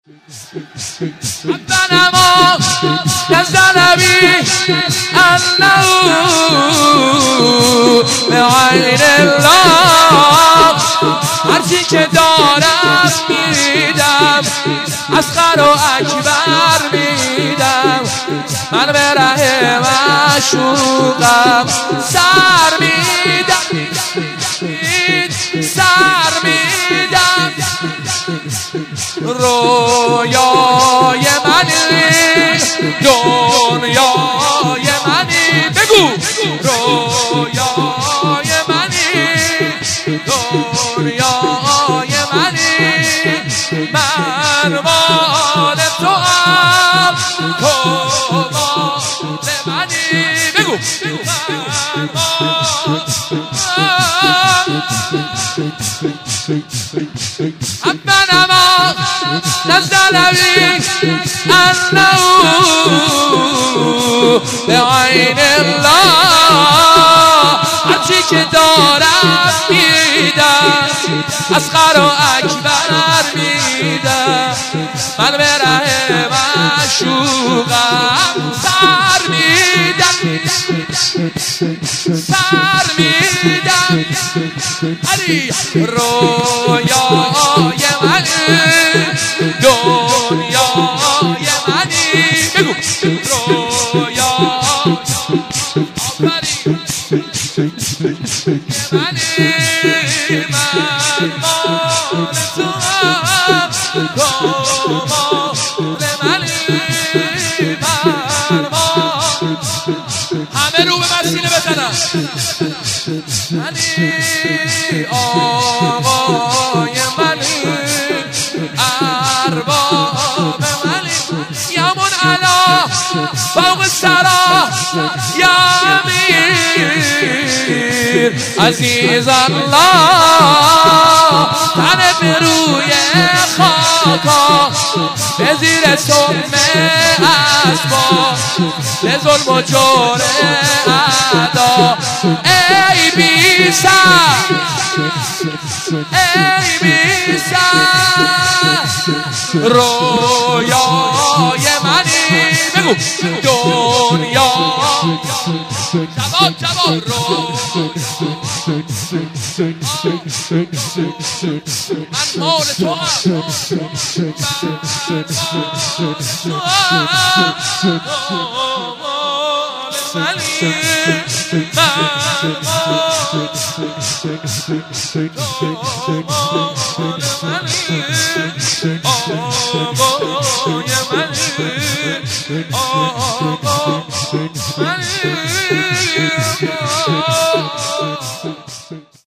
ربنا نزل نبی انه بعین الله هرچی که دارم میدم اصغر و اکبر میدم من به ره معشوقم سر میدم سر میدم رویای منی دنیای منی بگو رویای منی دنیای منی من مال تو هم تو مال منی بگو ربنا نزل نبی انه بعین الله هرچی که دارم میدم اصغر و اکبر میدم من به ره معشوقم سر میدم سر میدم علی رویای منی دنیای منی بگو رویای منی من مال تو هم تو مال منی من مال همه رو به مسیله بزنم منی آقای منی ارباب منی یمون علا فوق سرا یا امیر عزیز الله تن به روی خاکا به زیر سمه اسبا به ظلم و جور اعدا ای بی سر ای بی سر رویای منی بگو دنیا جواب جواب من مال تو هم منی آقای منی